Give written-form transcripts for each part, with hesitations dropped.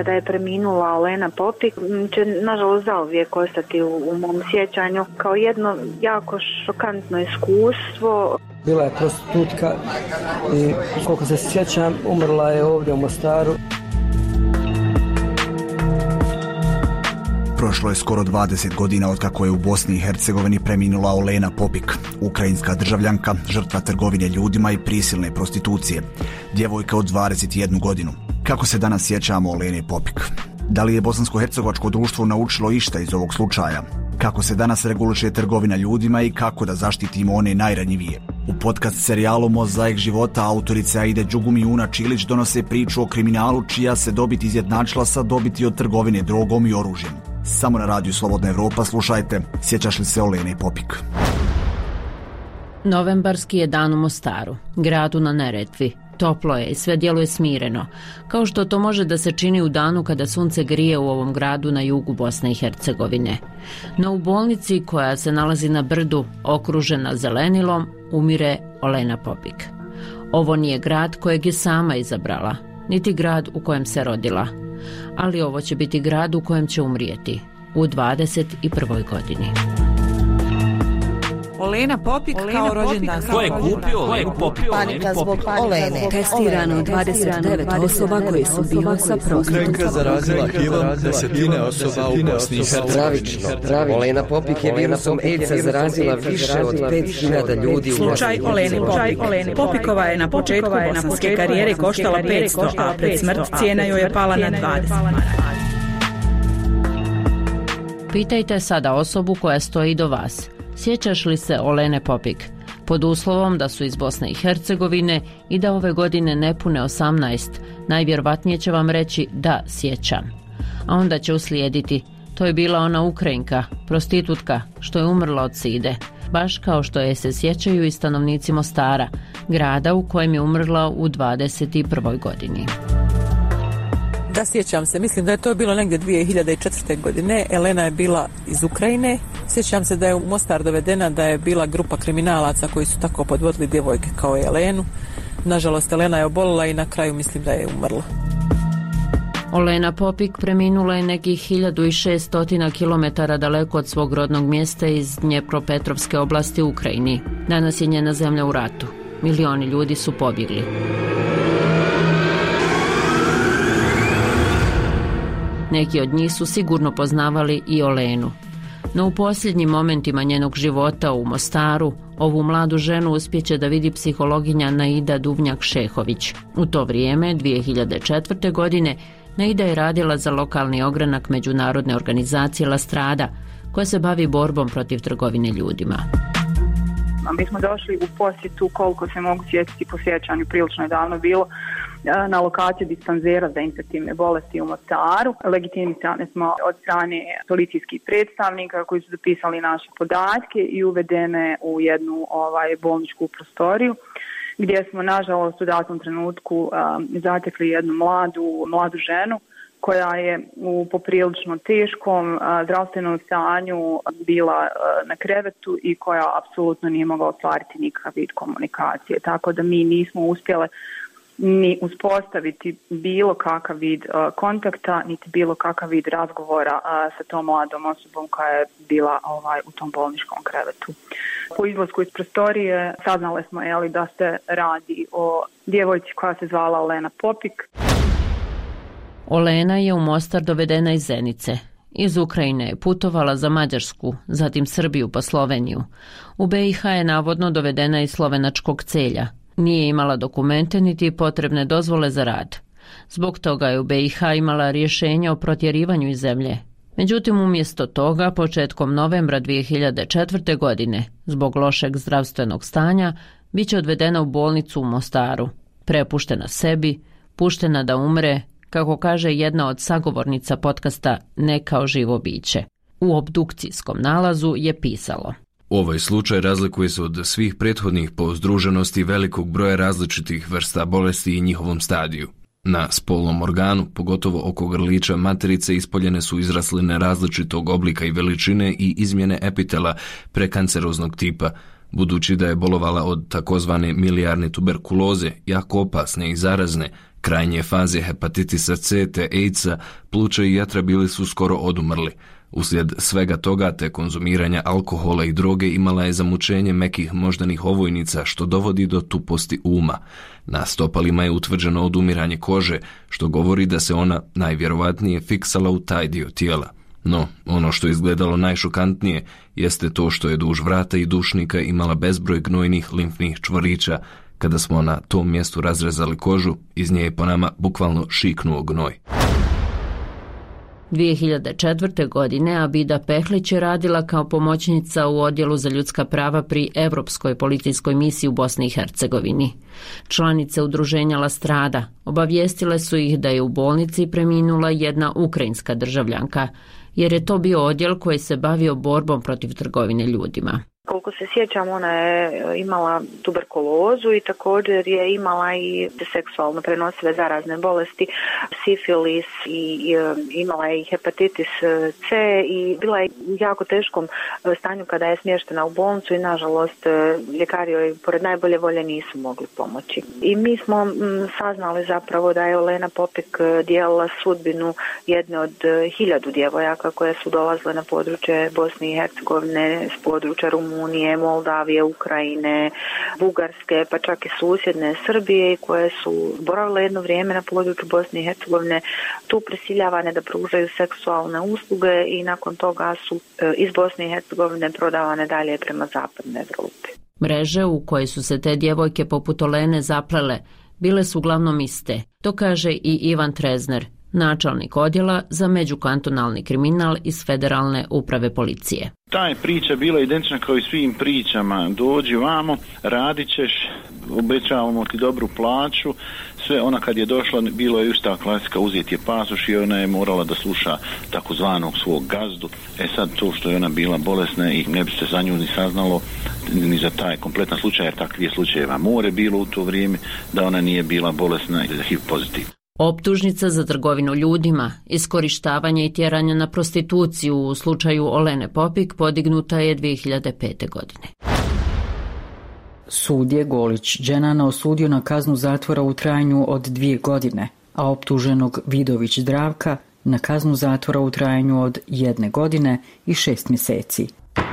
kada je preminula Olena Popik će nažalost zauvijek ostati u mom sjećanju kao jedno jako šokantno iskustvo. Bila je prostitutka i koliko se sjećam umrla je ovdje u Mostaru. Prošlo je skoro 20 godina od kako je u Bosni i Hercegovini preminula Olena Popik, ukrajinska državljanka, žrtva trgovine ljudima i prisilne prostitucije, djevojka od 21 godinu. Kako se danas sjećamo Olene Popik? Da li je bosansko-hercegovačko društvo naučilo išta iz ovog slučaja? Kako se danas reguliše trgovina ljudima i kako da zaštitimo one najranjivije? U podcast serijalu Mozaik života autorice Aide Đugumi Čilić donose priču o kriminalu čija se dobit izjednačila sa dobiti od trgovine drogom i oružjem. Samo na radiju Slobodna Evropa slušajte Sjećaš li se Olene Popik? Novembarski je dan u Mostaru, gradu na Neretvi. Toplo je i sve djeluje smireno, kao što to može da se čini u danu kada sunce grije u ovom gradu na jugu Bosne i Hercegovine. No u bolnici koja se nalazi na brdu, okružena zelenilom, umire Olena Popik. Ovo nije grad kojeg je sama izabrala, niti grad u kojem se rodila, ali ovo će biti grad u kojem će umrijeti u 21. godini. Olena Popik kao rođendan. Ko je kupio Olenu Popik? Panika zbog Olene. Testirano 29 osoba koje su bile sa prostitutkom. Neka zarazila HIV-om desetine osoba u Bosni i Hercegovini. Olena Popik je virusom AIDS-a zarazila više od 5000 ljudi u Slučaj Olene Popikova je na početku bosanske karijere koštala 500, a pred smrt cijena joj je pala na 20. Pitajte sada osobu koja stoji do vas. Sjećaš li se Olene Popik? Pod uslovom da su iz Bosne i Hercegovine i da ove godine ne pune 18, najvjerovatnije će vam reći da sjećam. A onda će uslijediti, to je bila ona Ukrajinka, prostitutka, što je umrla od side, baš kao što je se sjećaju i stanovnici Mostara, grada u kojem je umrla u 21. godini. Da, sjećam se, mislim da je to bilo negdje 2004. godine. Elena je bila iz Ukrajine. Sjećam se da je u Mostar dovedena, da je bila grupa kriminalaca koji su tako podvodili djevojke kao Elenu. Nažalost, Elena je obolila i na kraju mislim da je umrla. Olena Popik preminula je nekih 1600 km daleko od svog rodnog mjesta iz Dnjepropetrovske oblasti u Ukrajini. Danas je njena zemlja u ratu. Milioni ljudi su pobjegli. Neki od njih su sigurno poznavali i Olenu. No u posljednjim momentima njenog života u Mostaru, ovu mladu ženu uspjeće da vidi psihologinja Naida Duvnjak-Šehović. U to vrijeme, 2004. godine, Naida je radila za lokalni ogranak međunarodne organizacije La Strada, koja se bavi borbom protiv trgovine ljudima. Mi smo došli u posjetu, koliko se mogu sjetiti po sjećanju, prilično je davno bilo, na lokaciju dispanzera za infektivne bolesti u Mostaru. Legitimisane smo od strane policijskih predstavnika koji su zapisali naše podatke i uvedene u jednu bolničku prostoriju, gdje smo nažalost u datom trenutku zatekli jednu mladu ženu koja je u poprilično teškom zdravstvenom stanju bila na krevetu i koja apsolutno nije mogla ostvariti nikakav vid komunikacije. Tako da mi nismo uspjele ni uspostaviti bilo kakav vid kontakta, niti bilo kakav vid razgovora sa tom mladom osobom koja je bila u tom bolničkom krevetu. Po izlasku iz prostorije saznali smo da se radi o djevojci koja se zvala Olena Popik. Olena je u Mostar dovedena iz Zenice. Iz Ukrajine je putovala za Mađarsku, zatim Srbiju pa Sloveniju. U BiH je navodno dovedena iz slovenačkog Celja. Nije imala dokumente niti potrebne dozvole za rad. Zbog toga je u BiH imala rješenje o protjerivanju iz zemlje. Međutim, umjesto toga, početkom novembra 2004. godine, zbog lošeg zdravstvenog stanja, bit će odvedena u bolnicu u Mostaru. Prepuštena sebi, puštena da umre, kako kaže jedna od sagovornica podcasta Ne kao živo biće. U obdukcijskom nalazu je pisalo: Ovaj slučaj razlikuje se od svih prethodnih po združenosti velikog broja različitih vrsta bolesti i njihovom stadiju. Na spolnom organu, pogotovo oko grlića materice, ispoljene su izrasline različitog oblika i veličine i izmjene epitela prekanceroznog tipa, budući da je bolovala od takozvane milijarne tuberkuloze, jako opasne i zarazne, Krajnje faze hepatitisa C te AIDS-a, pluća i jetra bili su skoro odumrli. Uslijed svega toga te konzumiranja alkohola i droge imala je zamućenje mekih moždanih ovojnica što dovodi do tuposti uma. Na stopalima je utvrđeno odumiranje kože, što govori da se ona najvjerovatnije fiksala u taj dio tijela. No, ono što je izgledalo najšokantnije jeste to što je duž vrata i dušnika imala bezbroj gnojnih limfnih čvorića. Kada smo na tom mjestu razrezali kožu, iz nje je po nama bukvalno šiknuo gnoj. 2004. godine Abida Pehlić je radila kao pomoćnica u Odjelu za ljudska prava pri Europskoj policijskoj misiji u Bosni i Hercegovini. Članice udruženja La Strada obavijestile su ih da je u bolnici preminula jedna ukrajinska državljanka, jer je to bio odjel koji se bavio borbom protiv trgovine ljudima. Koliko se sjećam, ona je imala tuberkulozu i također je imala i seksualno prenosive zarazne bolesti, sifilis i imala je i hepatitis C i bila je u jako teškom stanju kada je smještena u bolnicu i nažalost ljekari joj pored najbolje volje nisu mogli pomoći. I mi smo saznali zapravo da je Olena Popik dijelila sudbinu jedne od 1000 djevojaka koje su dolazile na područje Bosne i Hercegovine, s područja Rumunije, Moldavije, Ukrajine, Bugarske, pa čak i susjedne Srbije, koje su boravile jedno vrijeme na području Bosne i Hercegovine, tu prisiljavane da pružaju seksualne usluge i nakon toga su iz Bosne i Hercegovine prodavane dalje prema zapadnoj Evropi. Mreže u koje su se te djevojke poput Olene zaplele bile su uglavnom iste. To kaže i Ivan Trezner, načelnik odjela za međukantonalni kriminal iz Federalne uprave policije. Ta je priča bila identična kao i svim pričama. Dođi vamo, radit ćeš, obećavamo ti dobru plaću. Sve ona kad je došla, bilo je ista klasika, uzeti je pasoš i ona je morala da sluša takozvanog svog gazdu. Sad to što je ona bila bolesna i ne bi se za nju ni saznalo, ni za taj kompletan slučaj, jer takvih slučajeva more bilo u to vrijeme da ona nije bila bolesna ili HIV pozitiv. Optužnica za trgovinu ljudima, iskorištavanje i tjeranje na prostituciju u slučaju Olene Popik podignuta je 2005. godine. Sud je Golić Dženana osudio na kaznu zatvora u trajanju od 2 godine, a optuženog Vidović Zdravka na kaznu zatvora u trajanju od 1 godine i 6 mjeseci.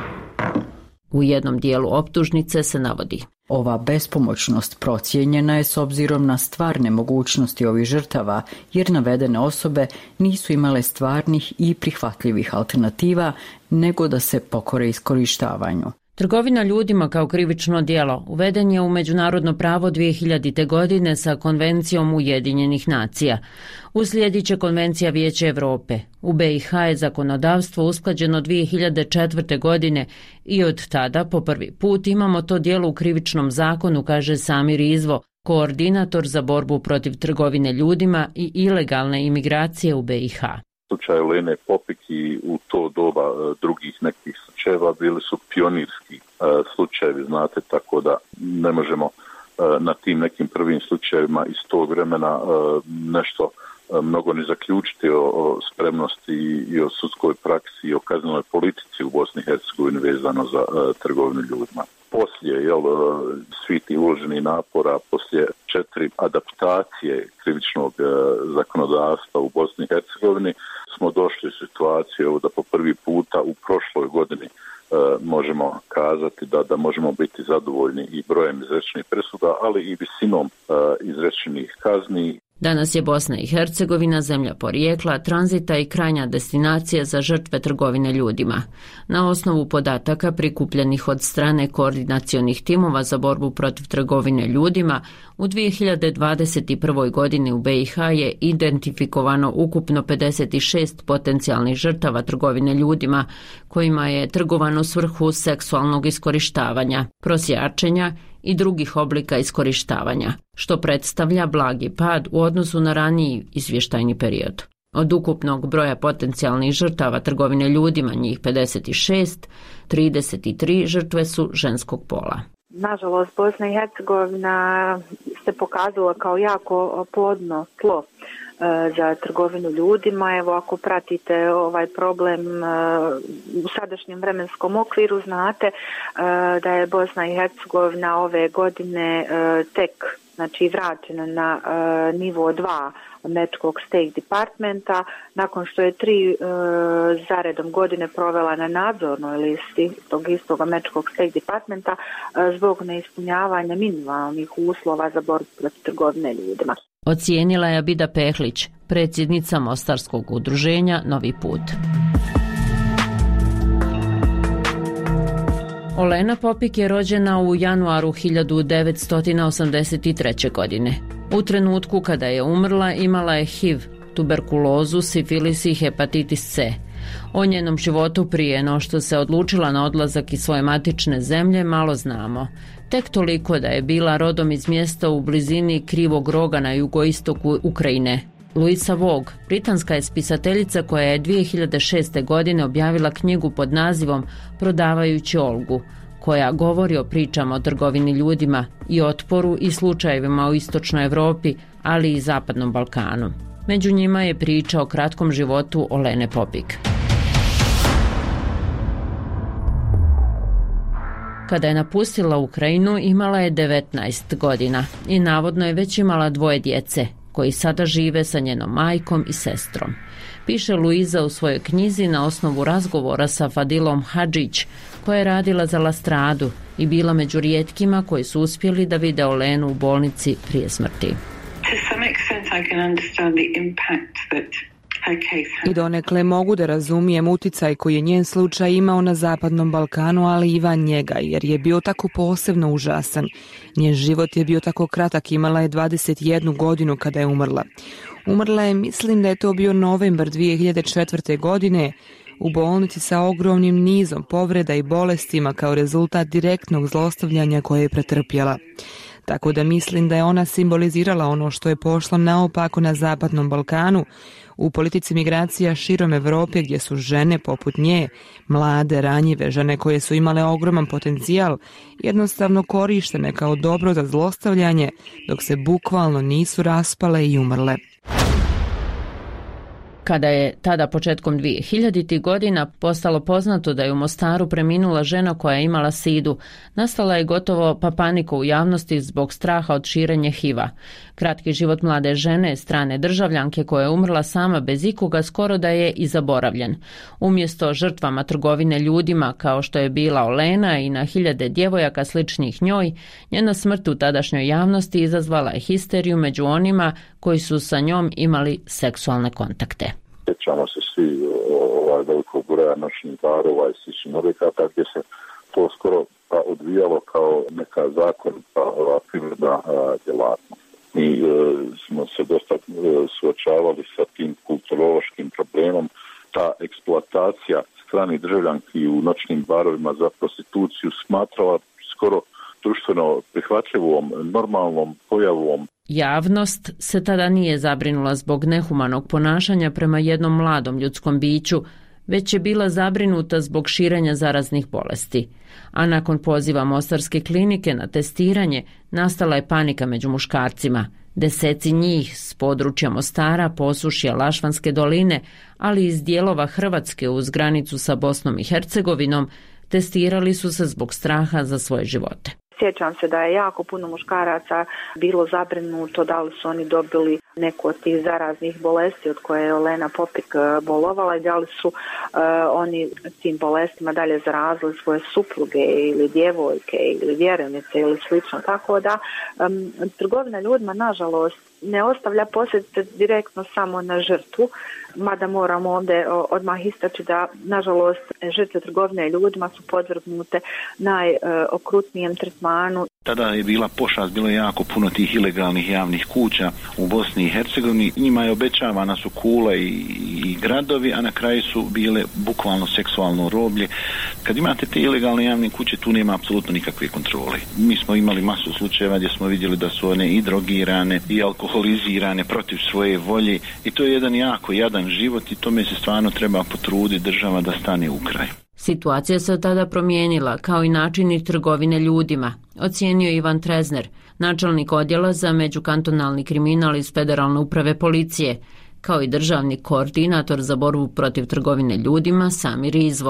U jednom dijelu optužnice se navodi: ova bespomoćnost procijenjena je s obzirom na stvarne mogućnosti ovih žrtava, jer navedene osobe nisu imale stvarnih i prihvatljivih alternativa, nego da se pokore iskorištavanju. Trgovina ljudima kao krivično djelo uveden je u međunarodno pravo 2000. godine sa Konvencijom Ujedinjenih nacija. Uslijedit će Konvencija Vijeća Europe. U BiH je zakonodavstvo usklađeno 2004. godine i od tada po prvi put imamo to djelo u krivičnom zakonu, kaže Samir Izvo, koordinator za borbu protiv trgovine ljudima i ilegalne imigracije u BiH. Slučaj Olene Popik i u to doba drugih nekih slučajeva bili su pionirski slučajevi, znate, tako da ne možemo na tim nekim prvim slučajevima iz tog vremena nešto mnogo ne zaključiti o spremnosti i o sudskoj praksi i o kaznenoj politici u Bosni i Hercegovini vezano za trgovinu ljudima. Poslije svih tih uloženih napora, poslije 4 adaptacije krivičnog zakonodavstva u Bosni i Hercegovini, smo došli u situaciju da po prvi puta u prošloj godini možemo kazati da možemo biti zadovoljni i brojem izrečenih presuda, ali i visinom izrečenih kazni. Danas je Bosna i Hercegovina zemlja porijekla, tranzita i krajnja destinacija za žrtve trgovine ljudima. Na osnovu podataka prikupljenih od strane koordinacionih timova za borbu protiv trgovine ljudima, u 2021. godini u BiH je identifikovano ukupno 56 potencijalnih žrtava trgovine ljudima, kojima je trgovano u svrhu seksualnog iskorištavanja, prosjačenja i drugih oblika iskorištavanja, što predstavlja blagi pad u odnosu na raniji izvještajni period. Od ukupnog broja potencijalnih žrtava trgovine ljudima, njih 56, 33 žrtve su ženskog pola. Nažalost, Bosna i Hercegovina se pokazala kao jako plodno tlo za trgovinu ljudima. Evo, ako pratite ovaj problem u sadašnjem vremenskom okviru, znate da je Bosna i Hercegovina ove godine tek znači vraćena na nivo 2 Američkog State Departmenta, nakon što je 3 zaredom godine provela na nadzornoj listi tog istog Američkog State Departmenta zbog neispunjavanja minimalnih uslova za borbu protiv trgovine ljudima. Ocijenila je Abida Pehlić, predsjednica Mostarskog udruženja Novi put. Olena Popik je rođena u januaru 1983. godine. U trenutku kada je umrla imala je HIV, tuberkulozu, sifilis i hepatitis C. O njenom životu prije no što se odlučila na odlazak iz svoje matične zemlje malo znamo. Tek toliko da je bila rodom iz mjesta u blizini Krivog roga na jugoistoku Ukrajine. Louisa Vogue, britanska je spisateljica koja je 2006. godine objavila knjigu pod nazivom Prodavajući Olgu, koja govori o pričama o trgovini ljudima i otporu i slučajevima u istočnoj Europi, ali i zapadnom Balkanu. Među njima je priča o kratkom životu Olene Popik. Kada je napustila Ukrajinu, imala je 19 godina i navodno je već imala 2 djece, koji sada žive sa njenom majkom i sestrom. Piše Luiza u svojoj knjizi na osnovu razgovora sa Fadilom Hadžić, koja je radila za La Stradu i bila među rijetkima koji su uspjeli da vide Olenu u bolnici prije smrti. I donekle mogu da razumijem uticaj koji je njen slučaj imao na zapadnom Balkanu, ali i van njega, jer je bio tako posebno užasan. Njen život je bio tako kratak, imala je 21 godinu kada je umrla. Umrla je, mislim da je to bio novembar 2004. godine, u bolnici sa ogromnim nizom povreda i bolestima kao rezultat direktnog zlostavljanja koje je pretrpjela. Tako da mislim da je ona simbolizirala ono što je pošlo naopako na zapadnom Balkanu, u politici migracija širom Europe gdje su žene poput nje, mlade, ranjive žene koje su imale ogroman potencijal, jednostavno korištene kao dobro za zlostavljanje, dok se bukvalno nisu raspale i umrle. Kada je tada početkom 2000. godina postalo poznato da je u Mostaru preminula žena koja je imala sidu, nastala je gotovo panika u javnosti zbog straha od širenja HIV-a. Kratki život mlade žene, strane državljanke koja je umrla sama bez ikoga, skoro da je i zaboravljen. Umjesto žrtvama trgovine ljudima kao što je bila Olena i na hiljade djevojaka sličnih njoj, njena smrt u tadašnjoj javnosti izazvala je histeriju među onima koji su sa njom imali seksualne kontakte. Sjećamo se svi velikog broja noćnih barova i sličnih objekata gdje se to skoro odvijalo kao neka zakonita privredna djelatnost. Mi smo se dosta suočavali sa tim kulturološkim problemom. Ta eksploatacija stranih državljanki u noćnim barovima za prostituciju smatrala skoro društveno prihvatljivom, normalnom pojavom. Javnost se tada nije zabrinula zbog nehumanog ponašanja prema jednom mladom ljudskom biću, već je bila zabrinuta zbog širenja zaraznih bolesti. A nakon poziva Mostarske klinike na testiranje, nastala je panika među muškarcima. Deseci njih s područja Mostara, Posušja, Lašvanske doline, ali iz dijelova Hrvatske uz granicu sa Bosnom i Hercegovinom, testirali su se zbog straha za svoje živote. Sjećam se da je jako puno muškaraca bilo zabrinuto da li su oni dobili neku od tih zaraznih bolesti od koje je Olena Popik bolovala i da li su oni tim bolestima dalje zarazili svoje supruge ili djevojke ili vjerenice ili slično. Tako da trgovina ljudima nažalost ne ostavlja posljedice direktno samo na žrtvu, mada moramo ovdje odmah istaći da nažalost žrtve trgovine ljudima su podvrgnute najokrutnijem tretmanu. Tada je bila pošast, bilo je jako puno tih ilegalnih javnih kuća u Bosni i Hercegovini. Njima je obećavana su kule i gradovi, a na kraju su bile bukvalno seksualno roblje. Kad imate te ilegalne javne kuće, tu nema apsolutno nikakve kontrole. Mi smo imali masu slučajeva gdje smo vidjeli da su one i drogirane i alkoholizirane protiv svoje volje i to je jedan jako jadan život i tome se stvarno treba potruditi država da stane u kraj. Situacija se tada promijenila, kao i načini trgovine ljudima, ocijenio Ivan Trezner, načelnik odjela za međukantonalni kriminal iz Federalne uprave policije, kao i državni koordinator za borbu protiv trgovine ljudima Samir Izvo.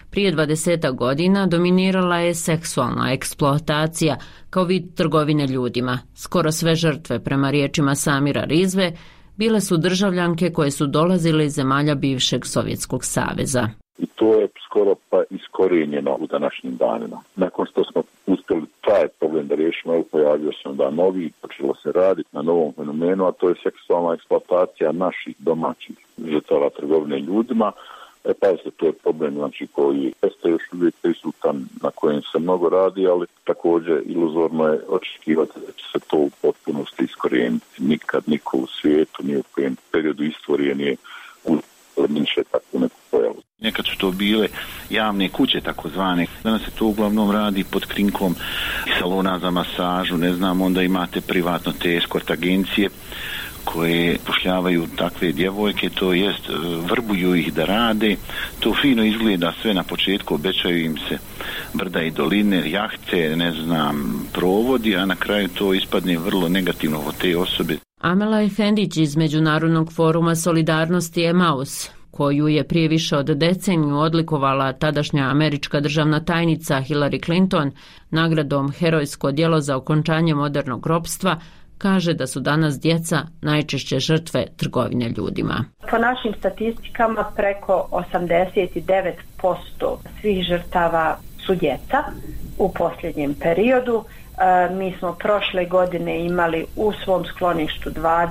Prije 20 godina dominirala je seksualna eksploatacija kao vid trgovine ljudima. Skoro sve žrtve, prema riječima Samira Rizve, bile su državljanke koje su dolazile iz zemalja bivšeg Sovjetskog saveza. I to je skoro pa iskorijenjeno u današnjim danima. Nakon što smo uspjeli taj problem da riješimo, pojavio se onda novi, počelo se raditi na novom fenomenu, a to je seksualna eksploatacija naših domaćih žrtava trgovine ljudima. Pazite, to je problem koji jeste još uvijek prisutan, na kojem se mnogo radi, ali također iluzorno je očekivati da će se to u potpunosti iskorijeniti. Nikad niko u svijetu, ni u kojem periodu istorije nije uspješće takvu neku pojavu. Nekad su to bile javne kuće takozvane. Danas se to uglavnom radi pod krinkom salona za masažu, ne znam, onda imate privatno te eskort agencije koje pošljavaju takve djevojke, to jest vrbuju ih da rade. To fino izgleda sve na početku, obećaju im se brda i doline, jahte, ne znam, provodi, a na kraju to ispadne vrlo negativno od te osobe. Amela Efendić iz Međunarodnog foruma solidarnosti Emaus, koju je prije više od deceniju odlikovala tadašnja američka državna tajnica Hillary Clinton nagradom Herojsko djelo za okončanje modernog ropstva, kaže da su danas djeca najčešće žrtve trgovine ljudima. Po našim statistikama preko 89% svih žrtava su djeca u posljednjem periodu. Mi smo prošle godine imali u svom skloništu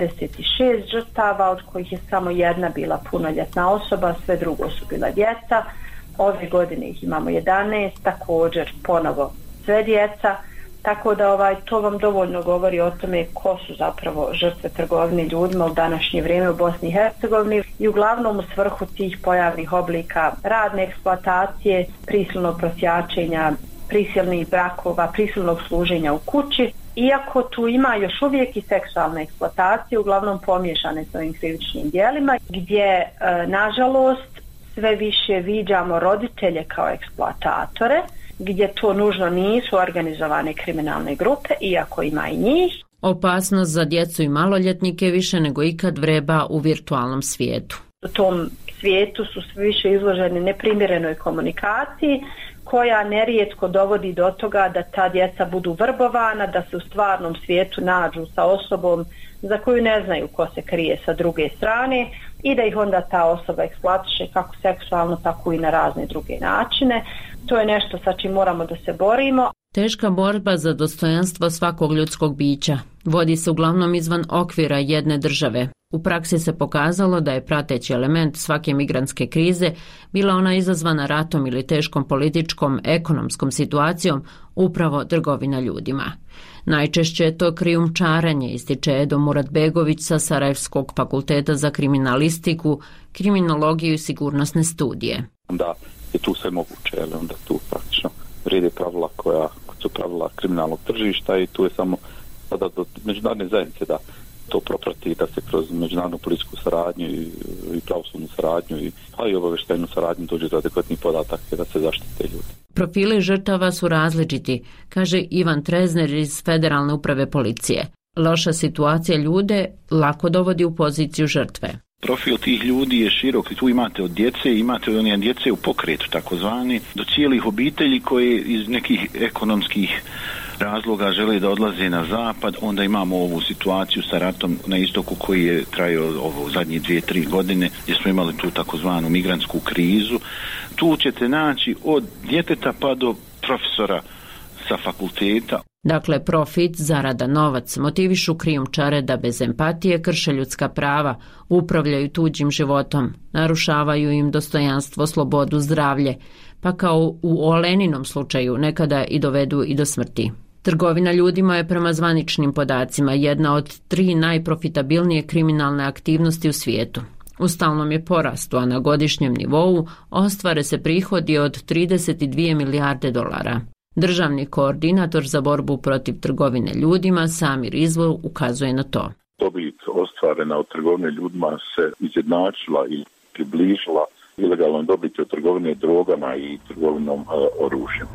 26 žrtava, od kojih je samo jedna bila punoljetna osoba, sve drugo su bila djeca. Ove godine ih imamo 11, također ponovo sve djeca. Tako da to vam dovoljno govori o tome ko su zapravo žrtve trgovine ljudima u današnje vrijeme u Bosni i Hercegovini i uglavnom u svrhu tih pojavnih oblika radne eksploatacije, prisilnog prosjačenja, prisilnih brakova, prisilnog služenja u kući. Iako tu ima još uvijek i seksualne eksploatacije, uglavnom pomiješane s ovim krivičnim djelima, gdje nažalost sve više viđamo roditelje kao eksploatatore, gdje to nužno nisu organizovane kriminalne grupe, iako ima i njih. Opasnost za djecu i maloljetnike više nego ikad vreba u virtualnom svijetu. U tom svijetu su sve više izloženi neprimjerenoj komunikaciji, koja nerijetko dovodi do toga da ta djeca budu vrbovana, da se u stvarnom svijetu nađu sa osobom za koju ne znaju ko se krije sa druge strane i da ih onda ta osoba eksploatiše kako seksualno, tako i na razne druge načine. To je nešto sa čim moramo da se borimo. Teška borba za dostojanstvo svakog ljudskog bića vodi se uglavnom izvan okvira jedne države. U praksi se pokazalo da je prateći element svake migrantske krize bila ona izazvana ratom ili teškom političkom, ekonomskom situacijom, upravo trgovina ljudima. Najčešće je to krijumčarenje, ističe Edo Muratbegović sa Sarajevskog fakulteta za kriminalistiku, kriminologiju i sigurnosne studije. Onda je tu sve moguće, onda tu praktično vrijede pravila koja su pravila kriminalnog tržišta i tu je samo sada do međunarodne zajednice da to proprati, da se kroz međunarodnu policijsku saradnju i pravosudnu saradnju pa i obavještajnu saradnju dođe do adekvatnih podataka da se zaštite ljudi. Profili žrtava su različiti, kaže Ivan Trezner iz Federalne uprave policije. Loša situacija ljude lako dovodi u poziciju žrtve. Profil tih ljudi je širok. Tu imate od djece, imate od one djece u pokretu takozvani, do cijelih obitelji koje iz nekih ekonomskih razloga žele da odlaze na zapad. Onda imamo ovu situaciju sa ratom na istoku koji je trajao ovo zadnje 2-3 godine gdje smo imali tu takozvanu migrantsku krizu. Tu ćete naći od djeteta pa do profesora sa fakulteta. Dakle, profit, zarada, novac motivišu krijumčare da bez empatije krše ljudska prava, upravljaju tuđim životom, narušavaju im dostojanstvo, slobodu, zdravlje, pa kao u Oleninom slučaju nekada i dovedu i do smrti. Trgovina ljudima je prema zvaničnim podacima jedna od 3 najprofitabilnije kriminalne aktivnosti u svijetu. U stalnom je porastu, a na godišnjem nivou ostvare se prihodi od 32 milijarde dolara. Državni koordinator za borbu protiv trgovine ljudima Samir Izvor ukazuje na to. Dobit ostvarena od trgovine ljudima se izjednačila i približila ilegalnoj dobiti od trgovine drogama i trgovinom oružjem.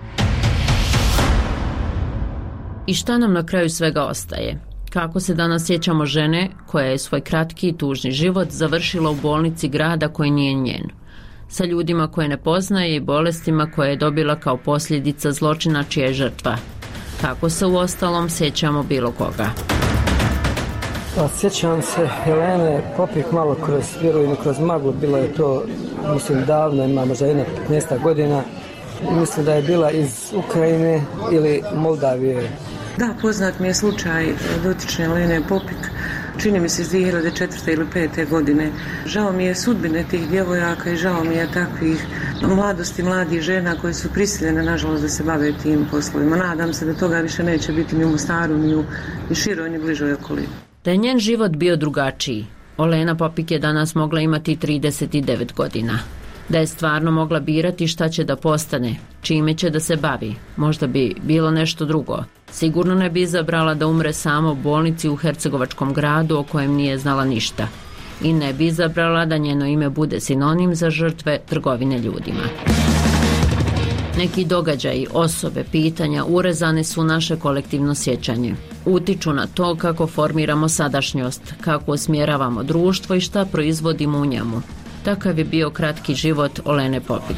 I šta nam na kraju svega ostaje? Kako se danas sjećamo žene koja je svoj kratki i tužni život završila u bolnici grada koji nije njen? sa ljudima koje ne poznaje i bolestima koje je dobila kao posljedica zločina čija je žrtva. Kako se uostalom sjećamo bilo koga? Pa, sjećam se Helene Popik malo kroz Vjerujem kroz maglu, bilo je to, mislim, davno, ima možda 15 godina. Mislim da je bila iz Ukrajine ili Moldavije. Da, poznat mi je slučaj dotične Helene Popik, čini mi se iz 2004. ili 2005. godine. Žao mi je sudbine tih djevojaka i žao mi je takvih mladosti, mladih žena koje su prisiljene, nažalost, da se bave tim poslovima. Nadam se da toga više neće biti ni u Mostaru, ni u široj, ni bližoj okolini. Da je njen život bio drugačiji, Olena Popik je danas mogla imati 39 godina. Da je stvarno mogla birati šta će da postane, čime će da se bavi, možda bi bilo nešto drugo. Sigurno ne bi izabrala da umre sama u bolnici u hercegovačkom gradu o kojem nije znala ništa. I ne bi izabrala da njeno ime bude sinonim za žrtve trgovine ljudima. Neki događaji, osobe, pitanja urezane su naše kolektivno sjećanje. Utiču na to kako formiramo sadašnjost, kako usmjeravamo društvo i šta proizvodimo u njemu. Takav je bio kratki život Olene Popik.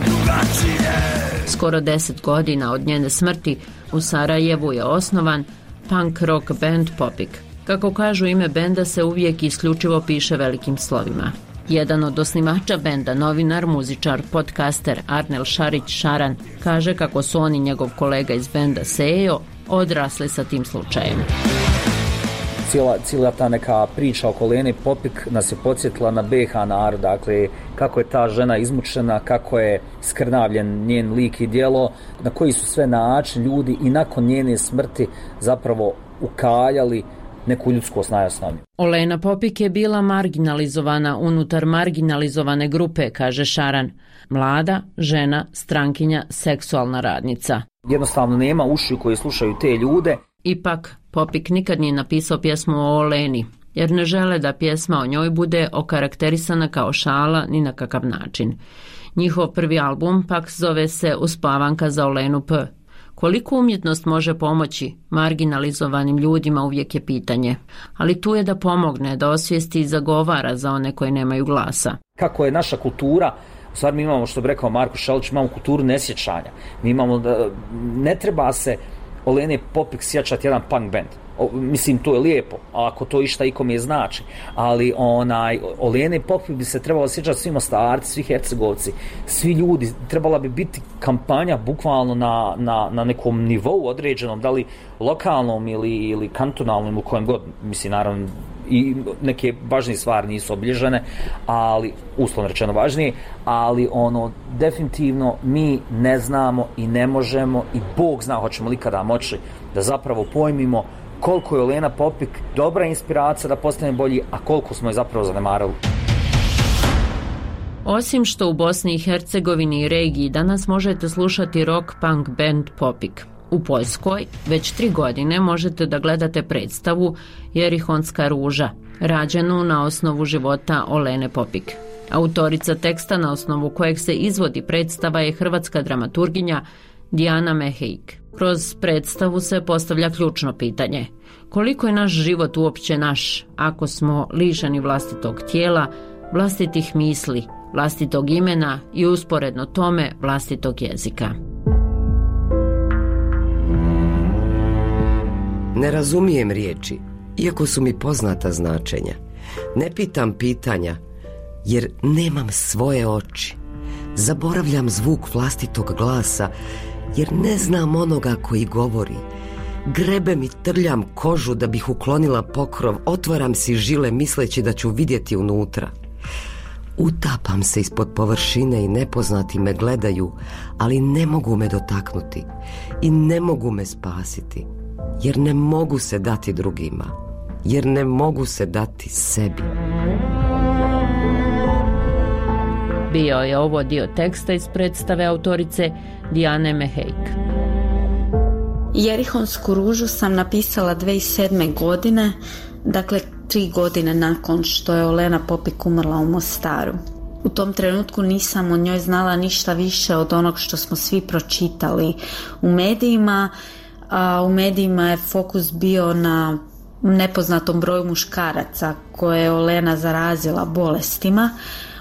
Skoro 10 godina od njene smrti u Sarajevu je osnovan punk rock band Popik. Kako kažu, ime benda se uvijek isključivo piše velikim slovima. Jedan od osnivača benda, novinar, muzičar, podcaster Arnel Šarić-Šaran, kaže kako su on i njegov kolega iz benda Sejo odrasli sa tim slučajem. Cijela ta neka priča oko Olene Popik nas je podsjetila na BiH narod, dakle kako je ta žena izmučena, kako je skrnavljen njen lik i djelo, na koji su sve način ljudi i nakon njene smrti zapravo ukaljali neku ljudskost najosnovniju. Olena Popik je bila marginalizovana unutar marginalizovane grupe, kaže Šaran. Mlada, žena, strankinja, seksualna radnica. Jednostavno nema uši koji slušaju te ljude. Ipak, Popik nikad nije napisao pjesmu o Oleni, jer ne žele da pjesma o njoj bude okarakterisana kao šala ni na kakav način. Njihov prvi album pak zove se Uspavanka za Olenu P. Koliko umjetnost može pomoći marginalizovanim ljudima uvijek je pitanje, ali tu je da pomogne, da osvijesti i zagovara za one koji nemaju glasa. Kako je naša kultura, u stvari mi imamo, što bi rekao Marko Šelić, imamo kulturu nesjećanja. Mi imamo da ne treba se Olene Popik sjećati jedan punk band. Mislim, to je lijepo, ako to išta ikom je znači, ali Olene Popik bi se trebalo sjećati svi Mostarci, svi Hercegovci, svi ljudi, trebala bi biti kampanja bukvalno na nekom nivou određenom, da li lokalnom ili kantonalnom ili kojem god, mislim, naravno, i neke važnije stvari nisu obilježene, ali uslovno rečeno važnije, ali definitivno mi ne znamo i ne možemo i Bog zna hoćemo li kada moći da zapravo pojmimo koliko je Olena Popik dobra inspiracija da postane bolji, a koliko smo je zapravo zanemarili. Osim što u Bosni i Hercegovini i regiji danas možete slušati rock punk band Popik. U Poljskoj već 3 godine možete da gledate predstavu Jerihonska ruža, rađenu na osnovu života Olene Popik. Autorica teksta na osnovu kojeg se izvodi predstava je hrvatska dramaturginja Dijana Mehejk. Kroz predstavu se postavlja ključno pitanje: koliko je naš život uopće naš ako smo lišeni vlastitog tijela, vlastitih misli, vlastitog imena i usporedno tome vlastitog jezika. Ne razumijem riječi, iako su mi poznata značenja. Ne pitam pitanja, jer nemam svoje oči. Zaboravljam zvuk vlastitog glasa, jer ne znam onoga koji govori. Grebem i trljam kožu da bih uklonila pokrov, otvaram si žile misleći da ću vidjeti unutra. Utapam se ispod površine i nepoznati me gledaju, ali ne mogu me dotaknuti i ne mogu me spasiti, jer ne mogu se dati drugima, jer ne mogu se dati sebi. Bio je ovo dio teksta iz predstave autorice Dijane Mehejk. Jerihonsku ružu sam napisala 2007. godine, dakle 3 godine nakon što je Olena Popik umrla u Mostaru. U tom trenutku nisam o njoj znala ništa više od onog što smo svi pročitali u medijima, a u medijima je fokus bio na nepoznatom broju muškaraca koje je Olena zarazila bolestima.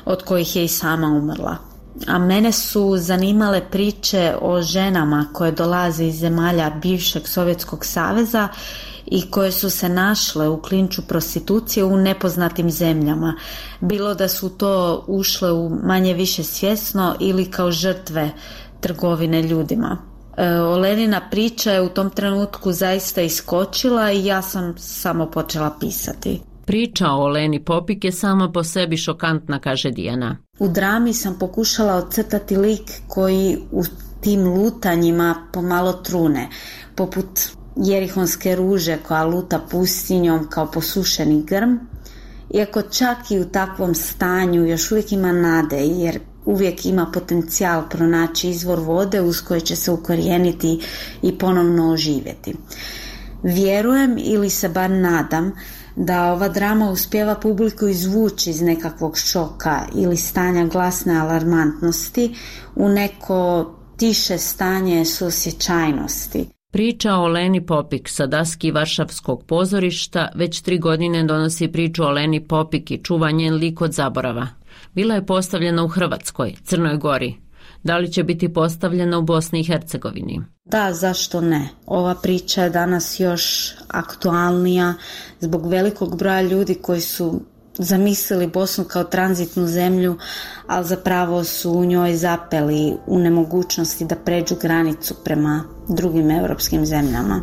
od kojih je i sama umrla. A mene su zanimale priče o ženama koje dolaze iz zemalja bivšeg Sovjetskog saveza i koje su se našle u klinču prostitucije u nepoznatim zemljama. Bilo da su to ušle u manje više svjesno ili kao žrtve trgovine ljudima. Olenina priča je u tom trenutku zaista iskočila i ja sam samo počela pisati. Priča o Oleni Popik je sama po sebi šokantna, kaže Dijana. U drami sam pokušala ocrtati lik koji u tim lutanjima pomalo trune, poput jerihonske ruže koja luta pustinjom kao posušeni grm, iako čak i u takvom stanju još uvijek ima nade, jer uvijek ima potencijal pronaći izvor vode uz koje će se ukorijeniti i ponovno oživjeti. Vjerujem ili se bar nadam da ova drama uspijeva publiku izvući iz nekakvog šoka ili stanja glasne alarmantnosti u neko tiše stanje suosjećajnosti. Priča o Oleni Popik sa daski Varšavskog pozorišta već 3 godine donosi priču o Oleni Popik i čuva njen lik od zaborava. Bila je postavljena u Hrvatskoj, Crnoj Gori. Da li će biti postavljena u Bosni i Hercegovini? Da, zašto ne? Ova priča je danas još aktualnija zbog velikog broja ljudi koji su zamislili Bosnu kao tranzitnu zemlju, ali zapravo su u njoj zapeli u nemogućnosti da pređu granicu prema drugim europskim zemljama.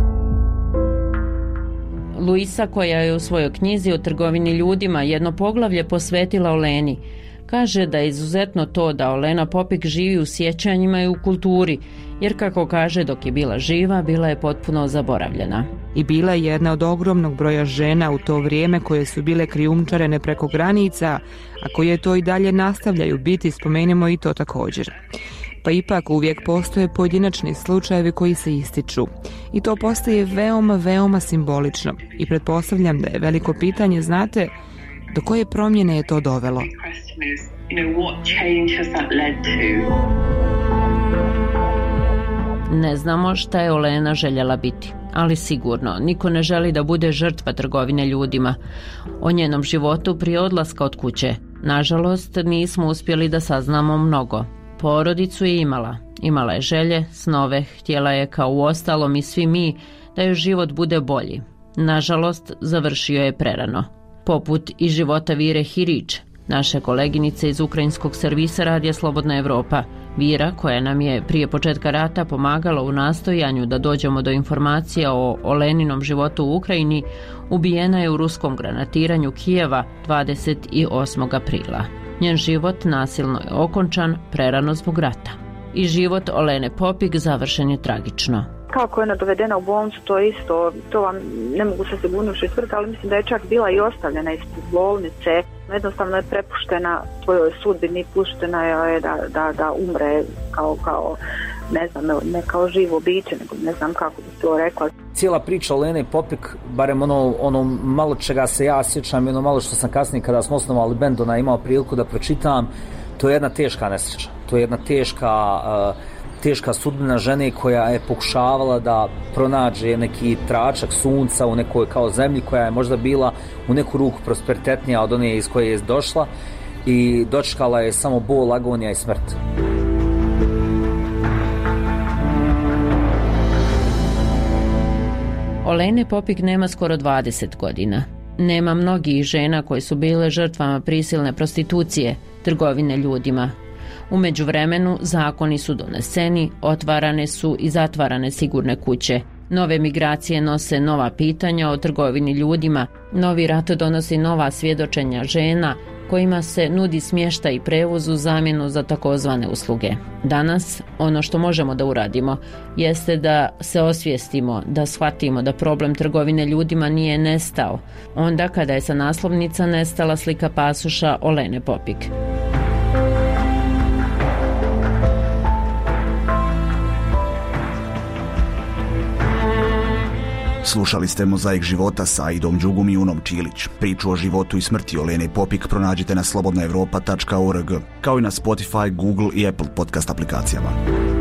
Luisa, koja je u svojoj knjizi o trgovini ljudima jedno poglavlje posvetila Oleni, kaže da je izuzetno to da Olena Popik živi u sjećanjima i u kulturi, jer kako kaže, dok je bila živa, bila je potpuno zaboravljena. I bila je jedna od ogromnog broja žena u to vrijeme koje su bile krijumčarene preko granica, a koje to i dalje nastavljaju biti, spomenemo i to također. Pa ipak uvijek postoje pojedinačni slučajevi koji se ističu. I to postaje veoma, veoma simbolično. I pretpostavljam da je veliko pitanje, znate, do koje promjene je to dovelo? Ne znamo šta je Olena željela biti, ali sigurno niko ne želi da bude žrtva trgovine ljudima. O njenom životu prije odlaska od kuće, nažalost, nismo uspjeli da saznamo mnogo. Porodicu je imala je želje, snove, htjela je kao uostalom i svi mi da joj život bude bolji. Nažalost, završio je prerano. Poput i života Vire Hirić, naše koleginice iz ukrajinskog servisa Radija Slobodna Evropa. Vira, koja nam je prije početka rata pomagala u nastojanju da dođemo do informacija o Oleninom životu u Ukrajini, ubijena je u ruskom granatiranju Kijeva 28. aprila. Njen život nasilno je okončan prerano zbog rata. I život Olene Popik završen je tragično. Kako je ona dovedena u bolnicu, to isto, to vam ne mogu sa sigurnošću istvrditi, ali mislim da je čak bila i ostavljena ispred bolnice. Jednostavno je prepuštena svojoj sudbini, puštena je da umre kao ne znam, ne kao živo biće, nego ne znam kako bi to rekla. Cijela priča Olene Popik, barem ono malo čega se ja sjećam, ono malo što sam kasnije kada smo osnovali bend, imao priliku da pročitam, to je jedna teška nesreća. To je jedna teška sudbina žene koja je pokušavala da pronađe neki tračak sunca u nekoj kao zemlji koja je možda bila u neku ruku prosperitetnija od one iz koje je došla i dočekala je samo bol, agonija i smrt. Olene Popik nema skoro 20 godina. Nema mnogih žena koje su bile žrtvama prisilne prostitucije, trgovine ljudima. U međuvremenu zakoni su doneseni, otvarane su i zatvarane sigurne kuće. Nove migracije nose nova pitanja o trgovini ljudima, novi rat donosi nova svjedočenja žena kojima se nudi smještaj i prevoz u zamjenu za takozvane usluge. Danas ono što možemo da uradimo jeste da se osvijestimo, da shvatimo da problem trgovine ljudima nije nestao, onda kada je sa naslovnica nestala slika pasoša Olene Popik. Slušali ste Mozaik života sa Aidom Đugum i Unom Čilić. Priču o životu i smrti Olene Popik pronađite na slobodnaevropa.org, kao i na Spotify, Google i Apple podcast aplikacijama.